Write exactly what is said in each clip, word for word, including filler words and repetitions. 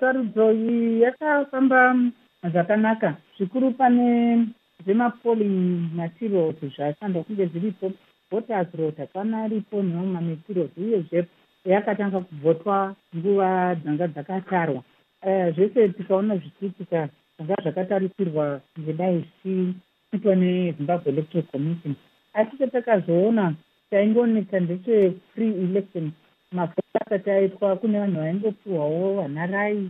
sarudzo iyi yakafamba zvakanaka zvikuru pane zvemapolling materials zvashandwa kunge zviripo, voters roll hakana ripo nemamwe materials, uyezve yakatanga kuvhotwa nguva dzanga dzakatarwa. Zvese tikaona zvichiitika zvanga zvakatarisirwa ngedai zvichiitwa neZimbabwe Electoral Commission, asi chatakazoona chaingooneka ndeche free election. Mavhota asati aitwa kune vanhu vaingopiwawo vanarai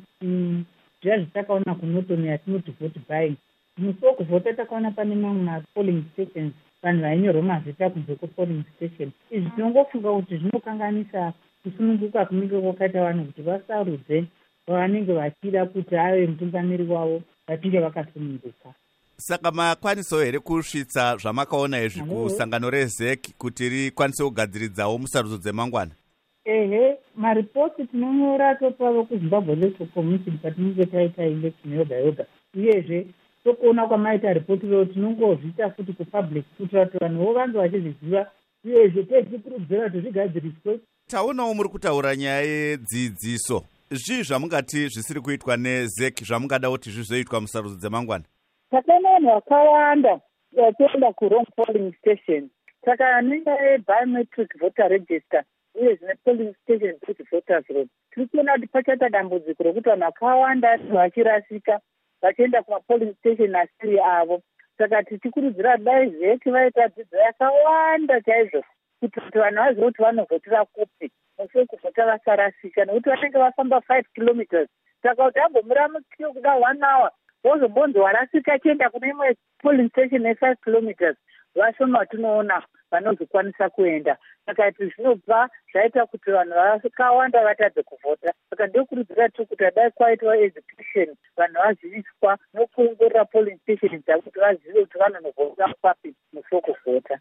zviya zvatakaona kunotomi yatinoti vote buying. Musi wokuvhota takaona pane mamwe mapolling stations vanhu vainyorwa mazita kunze kwepolling station. Izvi tinongofunga kuti zvinokanganisa kusununguka kunenge kwakaita vanhu kuti vasarudze vavanenge vachida kuti ave mutungamiri wavo vachinge vakasununguka. Saka makwanisawo here kusvitsa zvamakaona izvi kusangano rezeki kuti rikwanise kugadziridzawo musarudzo dzemangwana? Ehe, maripoti tinonyora topavo kuZimbabwe Electoral Commission patinenge taita election yoga yoga. Uyezve tokuona kwamaita ripoti ro tinongozviita futi kupublic kuitira kuti vanhuwo vange vachizviziva, uyezve techikurudzira kuti zvigadziriswe. Taonawo muri kutaura nyaya yedzidziso. Zvii zvamungati zvisiri kuitwa nezeki zvamungada kuti zvizoitwa musarudzo dzemangwana? Takana vanhu vakawanda vachienda kurong polling station. Saka anenge biometric voter register uye zvine polling station kuti voters roll, tiri kuona kuti pachaita dambudziko rokuti vanhu vakawanda vachirasika vachienda kumapolling station asiri avo. Saka tichikurudzira dai zeki vaita dzidzo yakawanda chaizvo kuti kuti vanhu vazive kuti vanovhotera kupi mushure kuvhota vasarasika, nekuti vanenge vafamba five kilometers. Saka kuti ambomira mukiyo kuda one hour wozombonzi warasika achienda kune imwe polling station ye-five kilometers, vashoma vatinoona vanozokwanisa kuenda. Saka kuti zvinobva zvaita kuti vanhu vakawanda vatadze kuvhota. Saka ndokurudzira tu kuti dai kwaitwa education, vanhu vaziviswa nokuongorora polling station dzavo kuti vazive kuti vanonovhota papi mushure kuvhota.